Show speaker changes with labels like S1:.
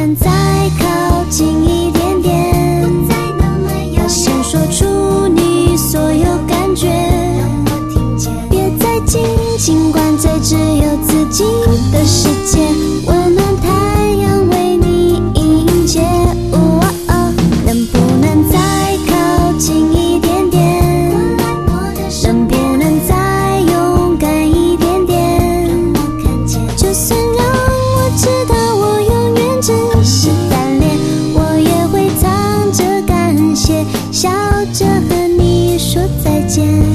S1: 能再靠近一点点？大声说出你所有感觉，别再紧紧灌醉只有自己的世界。温暖太阳为你迎接，能不能再靠近一点点？能不能再勇敢一点点？就算让我知道我永远只是单恋，我也会藏着感谢，笑着和你说再见。